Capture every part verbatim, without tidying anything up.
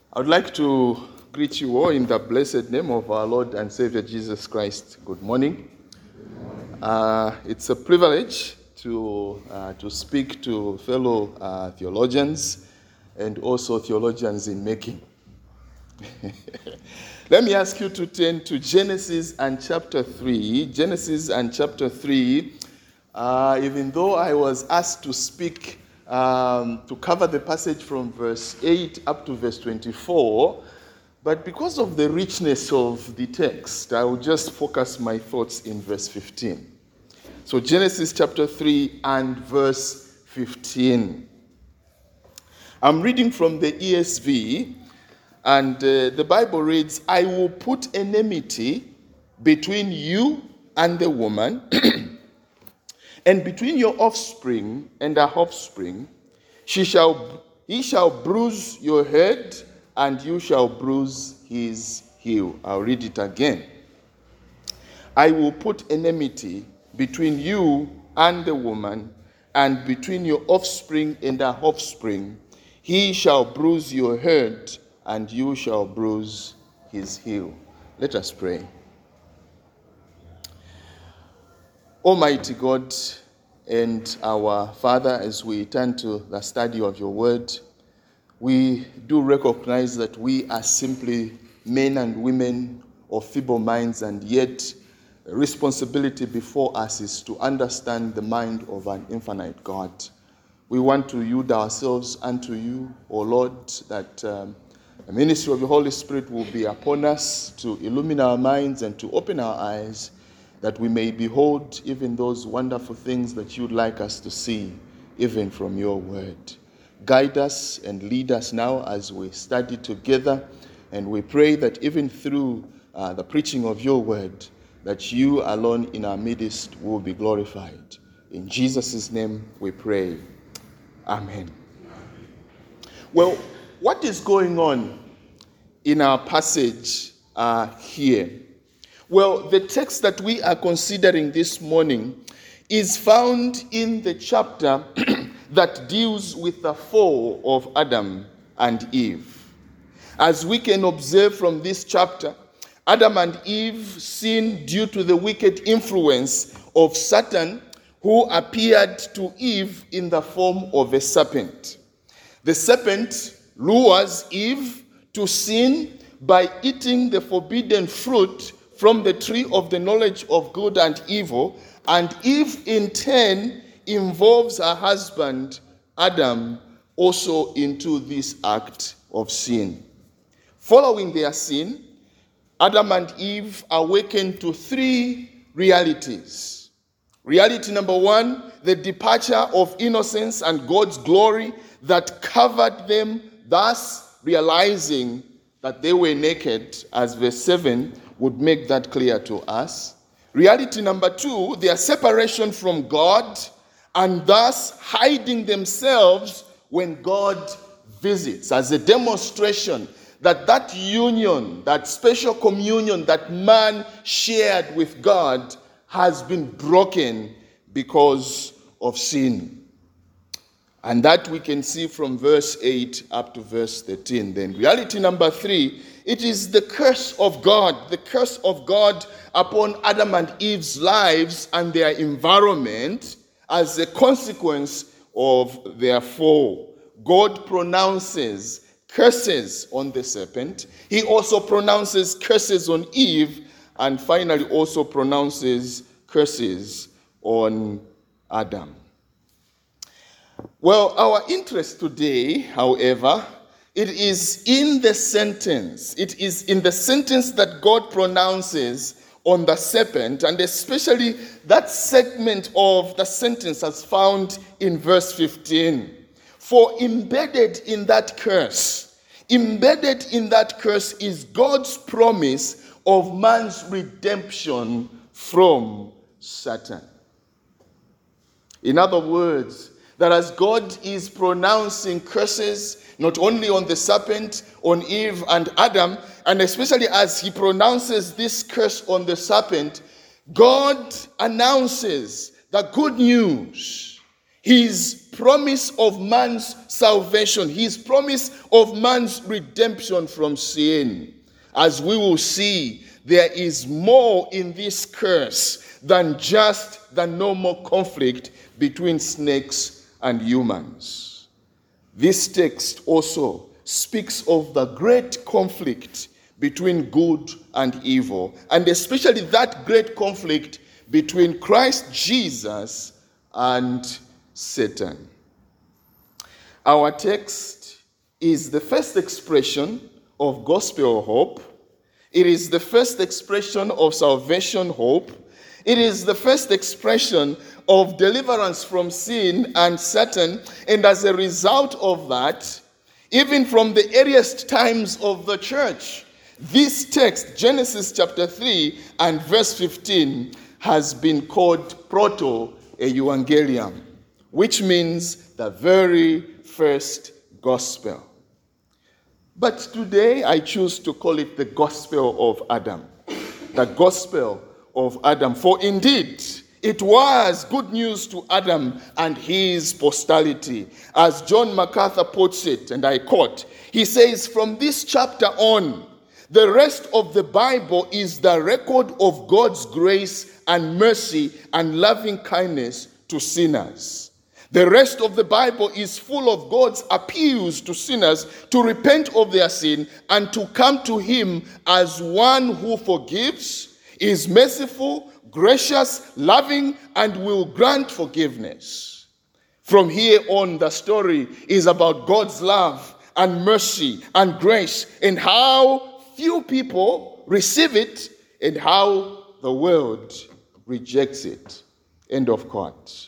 I would like to greet you all in the blessed name of our Lord and Savior Jesus Christ. Good morning. Uh, it's a privilege to uh, to speak to fellow uh, theologians and also theologians in making. Let me ask you to turn to Genesis and chapter three. Genesis and chapter three, uh, even though I was asked to speak Um, to cover the passage from verse eight up to verse twenty-four, but because of the richness of the text, I will just focus my thoughts in verse fifteen. So Genesis chapter three and verse fifteen. I'm reading from the E S V, and uh, the Bible reads, "I will put enmity between you and the woman, and between your offspring and her offspring, she shall, he shall bruise your head, and you shall bruise his heel." I'll read it again. "I will put enmity between you and the woman, and between your offspring and her offspring. He shall bruise your head, and you shall bruise his heel." Let us pray. Almighty God and our Father, as we turn to the study of your word, we do recognize that we are simply men and women of feeble minds, and yet the responsibility before us is to understand the mind of an infinite God. We want to yield ourselves unto you, O Lord, that um, the ministry of the Holy Spirit will be upon us to illumine our minds and to open our eyes, that we may behold even those wonderful things that you'd like us to see, even from your word. Guide us and lead us now as we study together, and we pray that even through uh, the preaching of your word, that you alone in our midst will be glorified. In Jesus' name we pray. Amen. Well, what is going on in our passage uh, here? Well, the text that we are considering this morning is found in the chapter that deals with the fall of Adam and Eve. As we can observe from this chapter, Adam and Eve sinned due to the wicked influence of Satan, who appeared to Eve in the form of a serpent. The serpent lures Eve to sin by eating the forbidden fruit from the tree of the knowledge of good and evil, and Eve in turn involves her husband Adam also into this act of sin. Following their sin, Adam and Eve awakened to three realities. Reality number one, the departure of innocence and God's glory that covered them, thus realizing that they were naked, as verse seven would make that clear to us. Reality number two, their separation from God, and thus hiding themselves when God visits, as a demonstration that that union, that special communion that man shared with God has been broken because of sin. And that we can see from verse eight up to verse thirteen. Then reality number three, it is the curse of God, the curse of God upon Adam and Eve's lives and their environment as a consequence of their fall. God pronounces curses on the serpent. He also pronounces curses on Eve, and finally also pronounces curses on Adam. Well, our interest today, however, it is in the sentence. It is in the sentence that God pronounces on the serpent, and especially that segment of the sentence as found in verse fifteen. For embedded in that curse, embedded in that curse is God's promise of man's redemption from Satan. In other words, that as God is pronouncing curses not only on the serpent, on Eve and Adam, and especially as he pronounces this curse on the serpent, God announces the good news. His promise of man's salvation, his promise of man's redemption from sin. As we will see, there is more in this curse than just the normal conflict between snakes and humans. This text also speaks of the great conflict between good and evil, and especially that great conflict between Christ Jesus and Satan. Our text is the first expression of gospel hope. It is the first expression of salvation hope. It is the first expression of deliverance from sin and Satan. And as a result of that, even from the earliest times of the church, this text, Genesis chapter three and verse fifteen, has been called proto-evangelium, which means the very first gospel. But today I choose to call it the gospel of Adam. The gospel of Adam. For indeed, it was good news to Adam and his posterity. As John MacArthur puts it, and I quote, he says, from this chapter on, the rest of the Bible is the record of God's grace and mercy and loving kindness to sinners. The rest of the Bible is full of God's appeals to sinners to repent of their sin and to come to him as one who forgives, is merciful, gracious, loving, and will grant forgiveness. From here on, the story is about God's love and mercy and grace and how few people receive it and how the world rejects it. End of quote.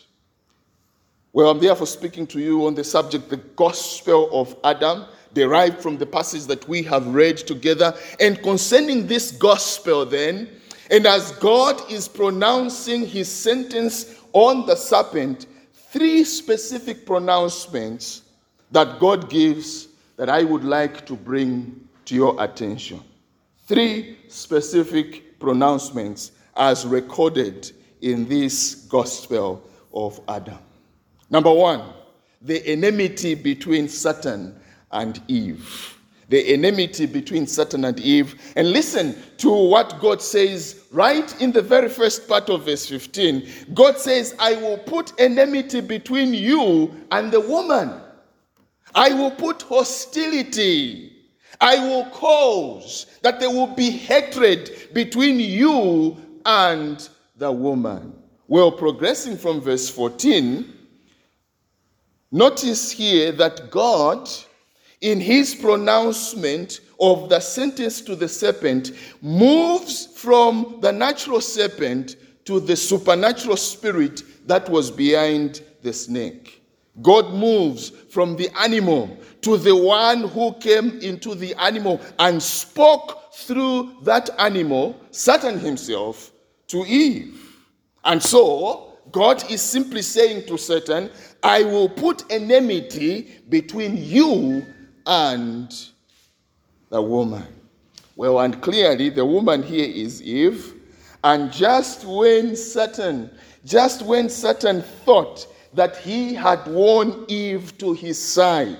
Well, I'm therefore speaking to you on the subject, the gospel of Adam, derived from the passage that we have read together. And concerning this gospel then, and as God is pronouncing his sentence on the serpent, three specific pronouncements that God gives that I would like to bring to your attention. Three specific pronouncements as recorded in this gospel of Adam. Number one, the enmity between Satan and Eve. The enmity between Satan and Eve. And listen to what God says right in the very first part of verse fifteen. God says, I will put enmity between you and the woman. I will put hostility. I will cause that there will be hatred between you and the woman. Well, progressing from verse fourteen, notice here that God, in his pronouncement of the sentence to the serpent, moves from the natural serpent to the supernatural spirit that was behind the snake. God moves from the animal to the one who came into the animal and spoke through that animal, Satan himself, to Eve. And so, God is simply saying to Satan, I will put enmity between you and the woman. Well, and clearly the woman here is Eve. And just when Satan, just when Satan thought that he had won Eve to his side,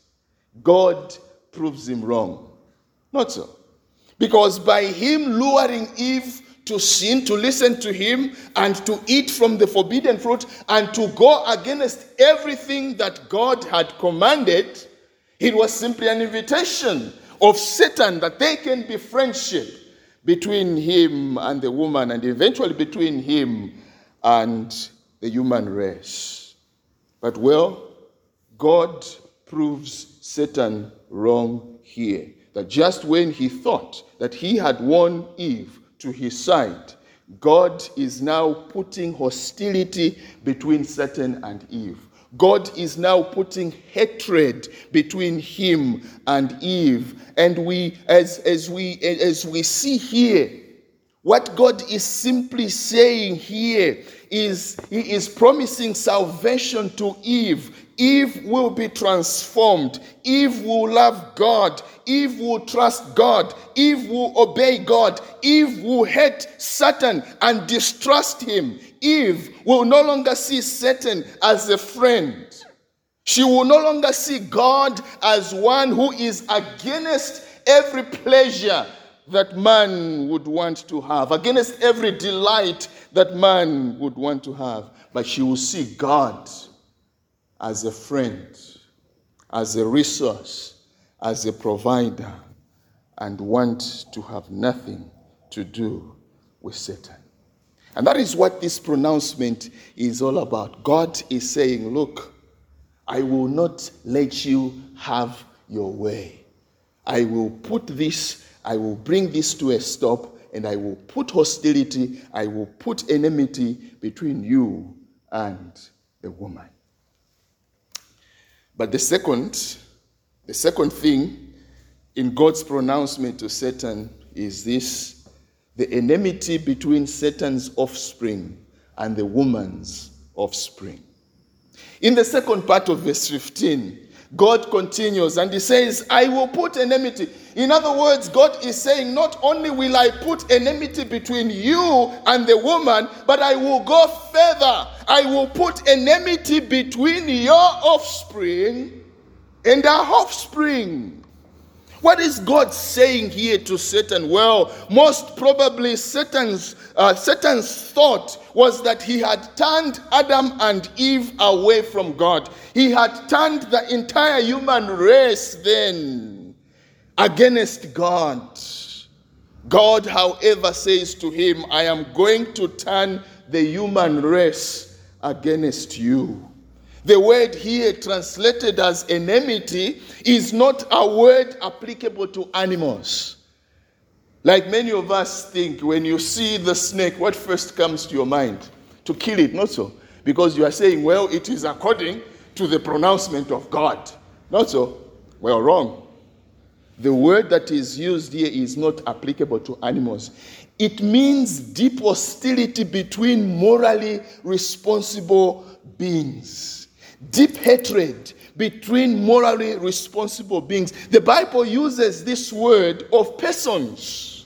God proves him wrong. Not so. Because by him luring Eve to sin, to listen to him, and to eat from the forbidden fruit, and to go against everything that God had commanded, it was simply an invitation of Satan that there can be friendship between him and the woman, and eventually between him and the human race. But well, God proves Satan wrong here. That just when he thought that he had won Eve to his side, God is now putting hostility between Satan and Eve. God is now putting hatred between him and Eve. And we, as, as we, as we see here, what God is simply saying here is he is promising salvation to Eve Eve will be transformed. Eve will love God. Eve will trust God. Eve will obey God. Eve will hate Satan and distrust him. Eve will no longer see Satan as a friend. She will no longer see God as one who is against every pleasure that man would want to have, against every delight that man would want to have. But she will see God as a friend, as a resource, as a provider, and want to have nothing to do with Satan. And that is what this pronouncement is all about. God is saying, look, I will not let you have your way. I will put this, I will bring this to a stop, and I will put hostility, I will put enmity between you and the woman. But the second, the second thing in God's pronouncement to Satan is this: the enmity between Satan's offspring and the woman's offspring. In the second part of verse fifteen, God continues and he says, I will put enmity. In other words, God is saying, not only will I put enmity between you and the woman, but I will go further. I will put enmity between your offspring and our offspring. What is God saying here to Satan? Well, most probably Satan's, uh, Satan's thought was that he had turned Adam and Eve away from God. He had turned the entire human race then against God. God, however, says to him, I am going to turn the human race against you. The word here translated as enmity is not a word applicable to animals. Like many of us think, when you see the snake, what first comes to your mind? To kill it, not so. Because you are saying, well, it is according to the pronouncement of God. Not so. Well, wrong. The word that is used here is not applicable to animals. It means deep hostility between morally responsible beings. Deep hatred between morally responsible beings. The Bible uses this word of persons.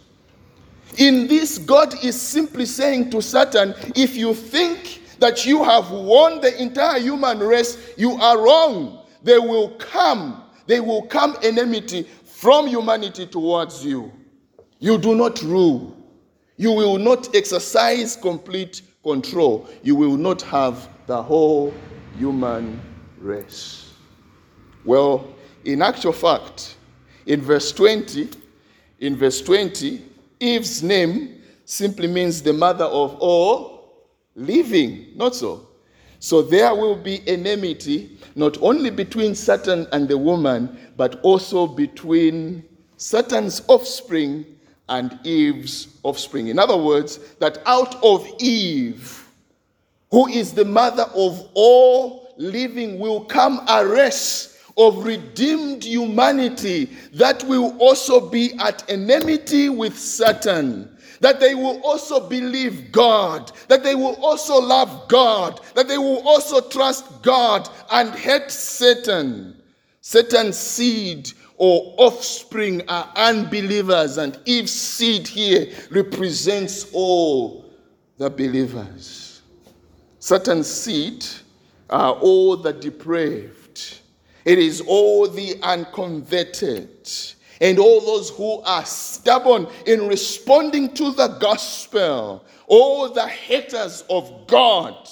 In this, God is simply saying to Satan, if you think that you have won the entire human race, you are wrong. There will come, there will come enmity from humanity towards you. You do not rule. You will not exercise complete control. You will not have the whole human race. Well, in actual fact, in verse twenty, in verse twenty, Eve's name simply means the mother of all living, not so. So there will be enmity not only between Satan and the woman, but also between Satan's offspring and Eve's offspring. In other words, that out of Eve, who is the mother of all living, will come a race of redeemed humanity that will also be at enmity with Satan, that they will also believe God, that they will also love God, that they will also trust God and hate Satan. Satan's seed or offspring are unbelievers, and Eve's seed here represents all the believers. Satan's seed are all the depraved. It is all the unconverted. And all those who are stubborn in responding to the gospel. All the haters of God.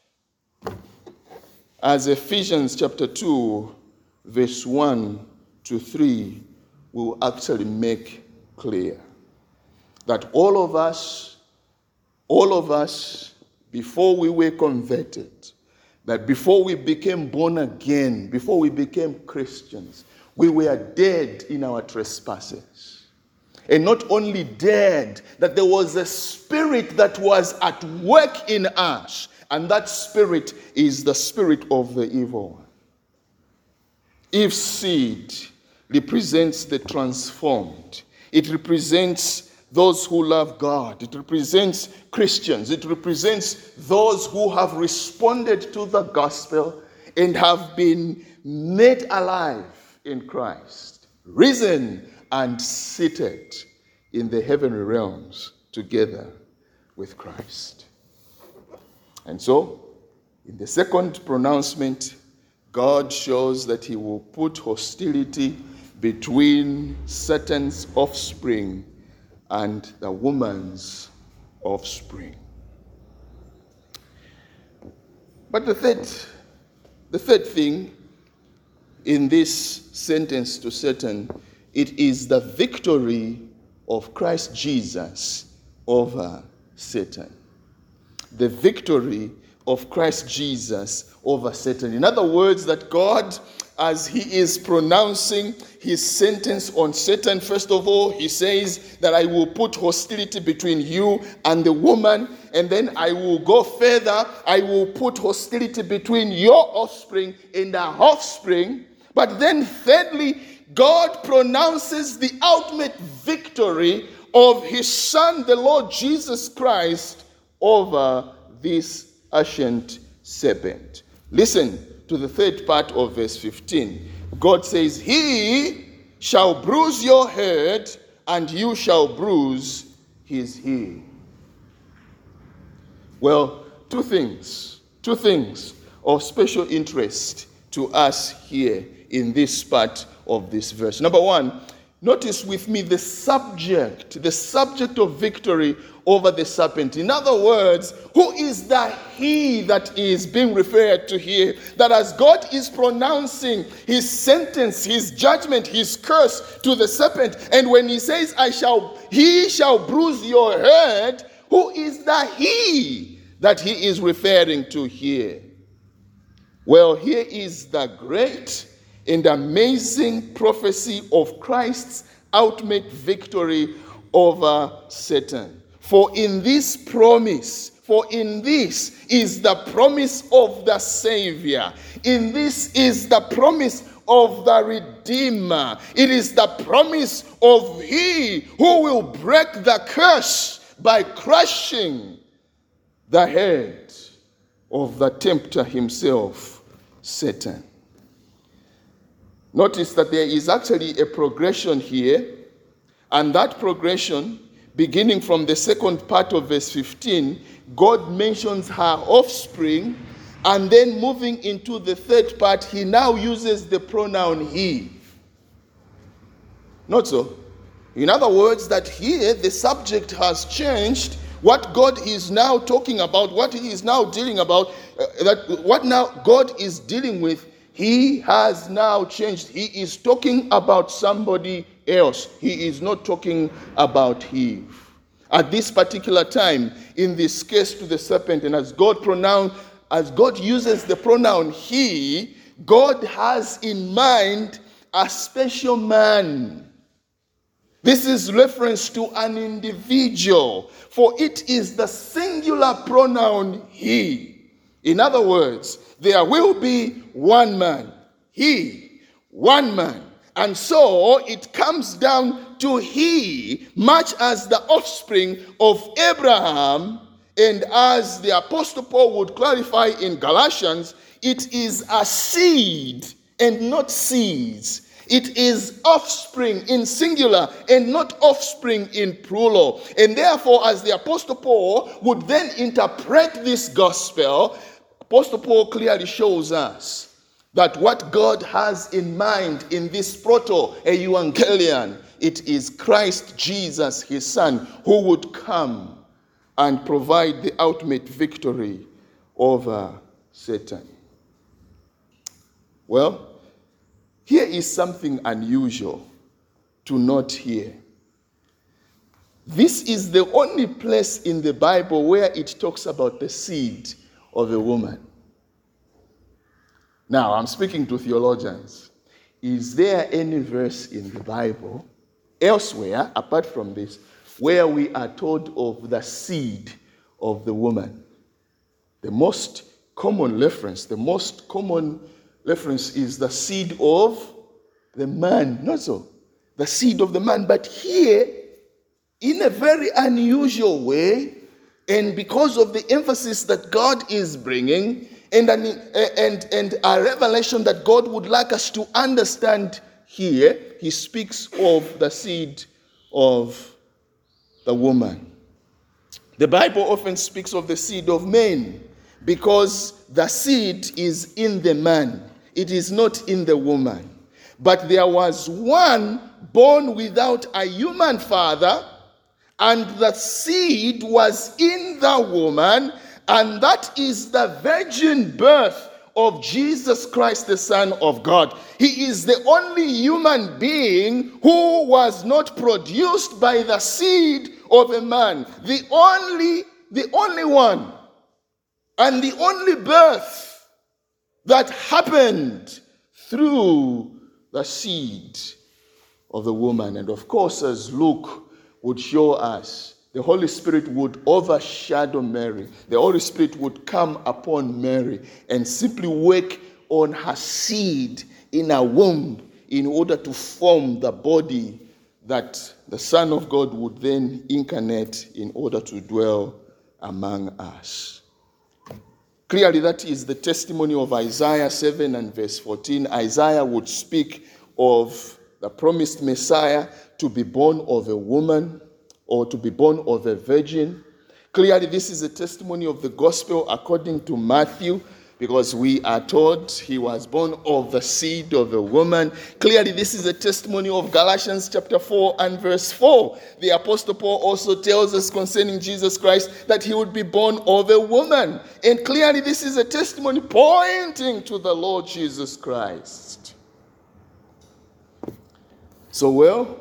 As Ephesians chapter two, verse one to three will actually make clear. That all of us, all of us, before we were converted, that before we became born again, before we became Christians, we were dead in our trespasses. And not only dead, that there was a spirit that was at work in us, and that spirit is the spirit of the evil one. Eve's seed represents the transformed. It represents those who love God. It represents Christians. It represents those who have responded to the gospel and have been made alive in Christ, risen and seated in the heavenly realms together with Christ. And so, in the second pronouncement, God shows that he will put hostility between Satan's offspring and the woman's offspring. But the third, the third thing in this sentence to Satan, it is the victory of Christ Jesus over Satan. The victory of Christ Jesus over Satan. In other words, that God, as he is pronouncing his sentence on Satan, first of all, he says that I will put hostility between you and the woman, and then I will go further, I will put hostility between your offspring and the offspring. But then thirdly, God pronounces the ultimate victory of his Son, the Lord Jesus Christ, over this ancient serpent. Listen to the third part of verse fifteen. God says, he shall bruise your head, and you shall bruise his heel. Well, two things, two things of special interest to us here in this part of this verse. Number one, notice with me the subject, the subject of victory over the serpent. In other words, who is the he that is being referred to here? That as God is pronouncing his sentence, his judgment, his curse to the serpent, and when he says, I shall, he shall bruise your head, who is the he that he is referring to here? Well, here is the great and amazing prophecy of Christ's ultimate victory over Satan. For in this promise, for in this is the promise of the Savior. In this is the promise of the Redeemer. It is the promise of he who will break the curse by crushing the head of the tempter himself, Satan. Notice that there is actually a progression here, and that progression, beginning from the second part of verse fifteen, God mentions her offspring, and then moving into the third part, he now uses the pronoun he. Not so. In other words, that here the subject has changed. What God is now talking about, what he is now dealing about, uh, that what now God is dealing with, he has now changed. He is talking about somebody else. He is not talking about Eve. At this particular time, in this case to the serpent, and as God pronoun, as God uses the pronoun he, God has in mind a special man. This is reference to an individual, for it is the singular pronoun he. In other words, there will be one man, he, one man. And so it comes down to he, much as the offspring of Abraham, and as the Apostle Paul would clarify in Galatians, it is a seed and not seeds. It is offspring in singular and not offspring in plural. And therefore, as the Apostle Paul would then interpret this gospel, Apostle Paul clearly shows us that what God has in mind in this proto-evangelion, it is Christ Jesus, his Son, who would come and provide the ultimate victory over Satan. Well, here is something unusual to note here. This is the only place in the Bible where it talks about the seed of a woman. Now, I'm speaking to theologians. Is there any verse in the Bible, elsewhere, apart from this, where we are told of the seed of the woman? The most common reference, the most common reference is the seed of the man. Not so. The seed of the man. But here, in a very unusual way, and because of the emphasis that God is bringing, and, an, and, and a revelation that God would like us to understand here. He speaks of the seed of the woman. The Bible often speaks of the seed of man because the seed is in the man. It is not in the woman. But there was one born without a human father, and the seed was in the woman, and that is the virgin birth of Jesus Christ, the Son of God. He is the only human being who was not produced by the seed of a man. The only, the only one, and the only birth that happened through the seed of the woman. And of course, as Luke would show us, the Holy Spirit would overshadow Mary. The Holy Spirit would come upon Mary and simply work on her seed in her womb in order to form the body that the Son of God would then incarnate in order to dwell among us. Clearly, that is the testimony of Isaiah seven and verse fourteen. Isaiah would speak of the promised Messiah to be born of a woman or to be born of a virgin. Clearly, this is a testimony of the gospel according to Matthew, because we are told he was born of the seed of a woman. Clearly, this is a testimony of Galatians chapter four and verse four. The Apostle Paul also tells us concerning Jesus Christ that he would be born of a woman. And clearly, this is a testimony pointing to the Lord Jesus Christ. So, well,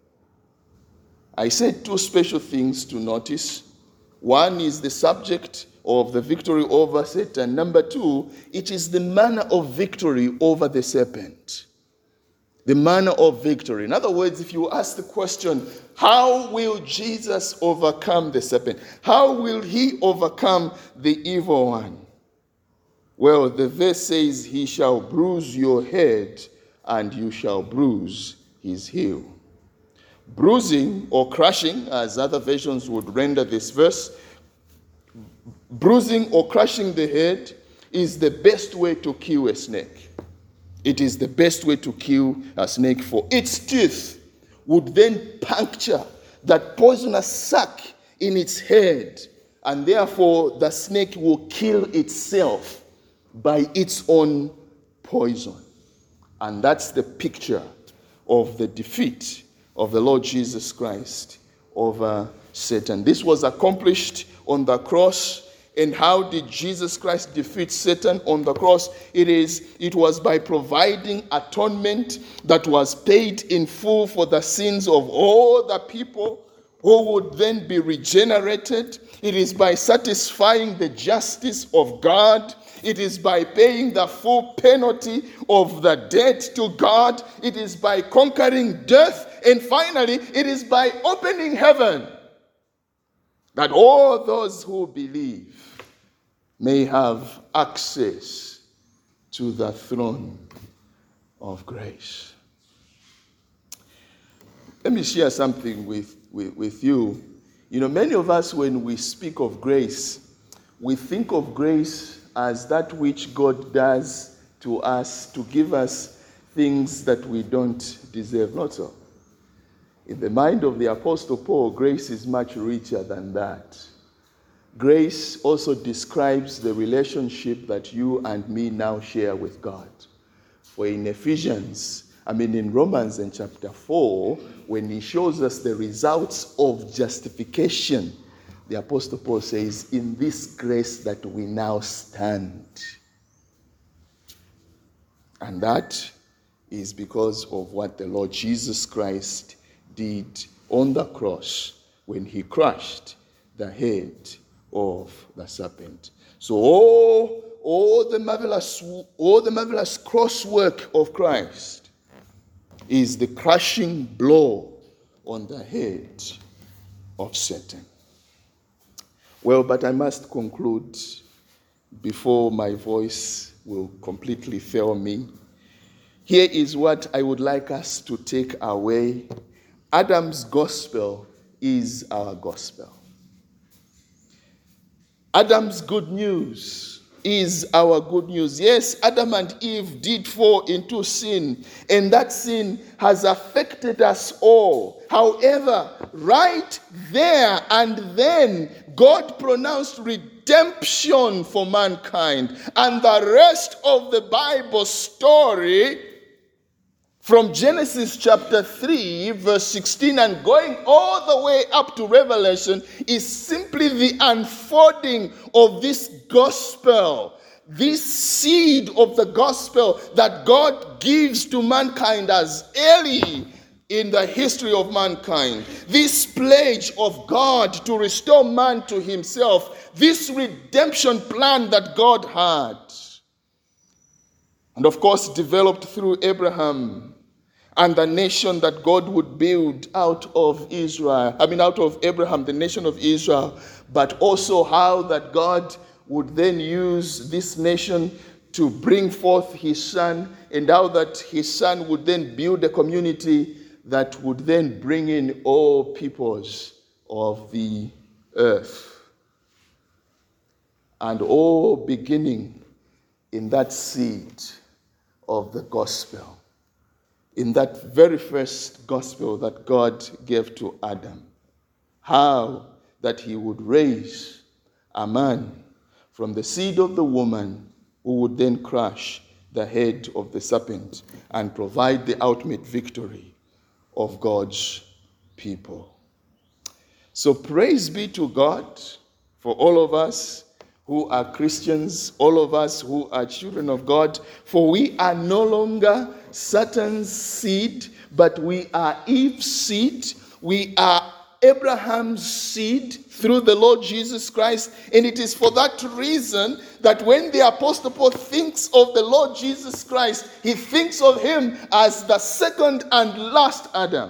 I said two special things to notice. One is the subject of the victory over Satan. Number two, it is the manner of victory over the serpent. The manner of victory. In other words, if you ask the question, how will Jesus overcome the serpent? How will he overcome the evil one? Well, the verse says, he shall bruise your head and you shall bruise his heel. Bruising or crushing, as other versions would render this verse, bruising or crushing the head is the best way to kill a snake. It is the best way to kill a snake, for its teeth would then puncture that poisonous sac in its head, and therefore the snake will kill itself by its own poison. And that's the picture of the defeat of the Lord Jesus Christ over Satan. This was accomplished on the cross. And how did Jesus Christ defeat Satan on the cross? It is, it was by providing atonement that was paid in full for the sins of all the people who would then be regenerated. It is by satisfying the justice of God. It is by paying the full penalty of the debt to God. It is by conquering death. And finally, it is by opening heaven that all those who believe may have access to the throne of grace. Let me share something with, with, with you. You know, many of us, when we speak of grace, we think of grace as that which God does to us to give us things that we don't deserve. Not so. In the mind of the Apostle Paul, grace is much richer than that. Grace also describes the relationship that you and me now share with God. For in Ephesians, I mean in Romans in chapter four, when he shows us the results of justification, the Apostle Paul says, in this grace that we now stand. And that is because of what the Lord Jesus Christ did on the cross when he crushed the head of the serpent. So all, all the marvelous, all the marvelous cross work of Christ is the crushing blow on the head of Satan. Well, but I must conclude before my voice will completely fail me. Here is what I would like us to take away. Adam's gospel is our gospel. Adam's good news is our good news. Yes, Adam and Eve did fall into sin, and that sin has affected us all. However, right there and then, God pronounced redemption for mankind. And the rest of the Bible story, from Genesis chapter three, verse sixteen, and going all the way up to Revelation, is simply the unfolding of this gospel, this seed of the gospel that God gives to mankind as early in the history of mankind. This pledge of God to restore man to himself, this redemption plan that God had, and of course developed through Abraham, and the nation that God would build out of Israel, I mean out of Abraham, the nation of Israel, but also how that God would then use this nation to bring forth his son, and how that his son would then build a community that would then bring in all peoples of the earth. And all beginning in that seed of the gospel, in that very first gospel that God gave to Adam, how that he would raise a man from the seed of the woman who would then crush the head of the serpent and provide the ultimate victory of God's people. So praise be to God for all of us who are Christians, all of us who are children of God, for we are no longer Satan's seed, but we are Eve's seed. We are Abraham's seed through the Lord Jesus Christ. And it is for that reason that when the Apostle Paul thinks of the Lord Jesus Christ, he thinks of him as the second and last Adam.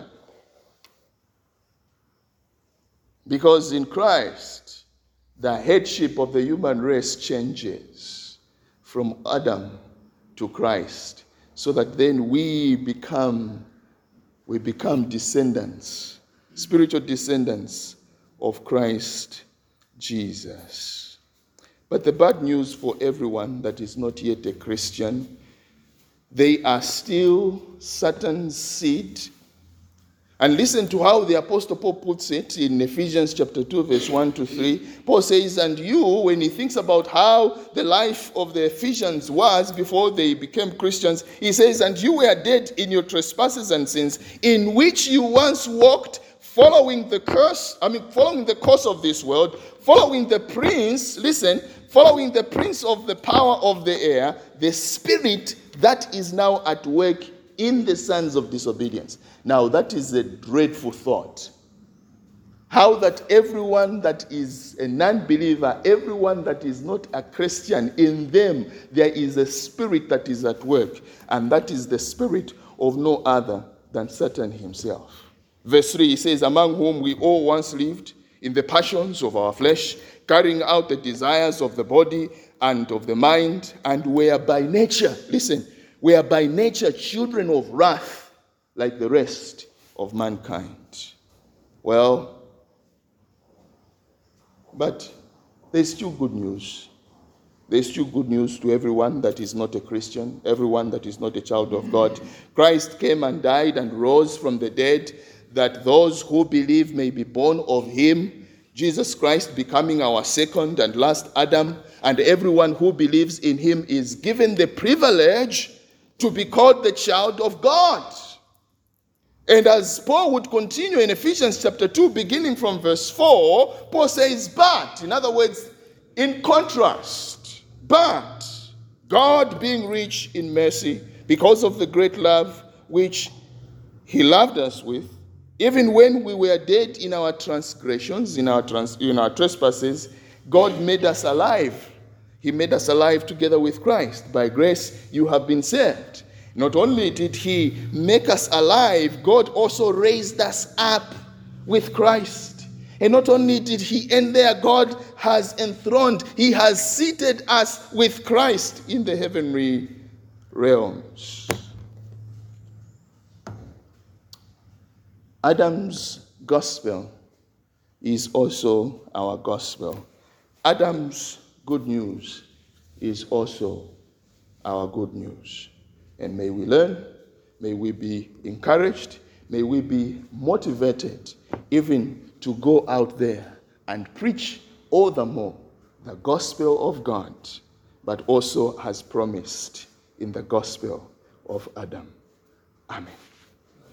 Because in Christ, the headship of the human race changes from Adam to Christ, so that then we become, we become descendants, spiritual descendants of Christ Jesus. But the bad news for everyone that is not yet a Christian, they are still Satan's seed. And listen to how the Apostle Paul puts it in Ephesians chapter two, verse one to three. Paul says, and you, when he thinks about how the life of the Ephesians was before they became Christians, he says, and you were dead in your trespasses and sins, in which you once walked, following the curse, I mean, following the course of this world, following the prince, listen, following the prince of the power of the air, the spirit that is now at work in the sons of disobedience. Now, that is a dreadful thought. How that everyone that is a non-believer, everyone that is not a Christian, in them there is a spirit that is at work, and that is the spirit of no other than Satan himself. Verse three, he says, among whom we all once lived in the passions of our flesh, carrying out the desires of the body and of the mind, and were by nature, listen, we are by nature children of wrath, like the rest of mankind. Well, but there's still good news. There's still good news to everyone that is not a Christian, everyone that is not a child of God. Christ came and died and rose from the dead, that those who believe may be born of him, Jesus Christ becoming our second and last Adam, and everyone who believes in him is given the privilege to be called the child of God. And as Paul would continue in Ephesians chapter two, beginning from verse four, Paul says, but, in other words, in contrast, but God being rich in mercy, because of the great love which he loved us with, even when we were dead in our transgressions, in our, trans- in our trespasses, God made us alive. He made us alive together with Christ. By grace you have been saved. Not only did he make us alive, God also raised us up with Christ. And not only did he end there, God has enthroned, he has seated us with Christ in the heavenly realms. Adam's gospel is also our gospel. Adam's good news is also our good news. And may we learn, may we be encouraged, may we be motivated even to go out there and preach all the more the gospel of God, but also as promised in the gospel of Adam. Amen.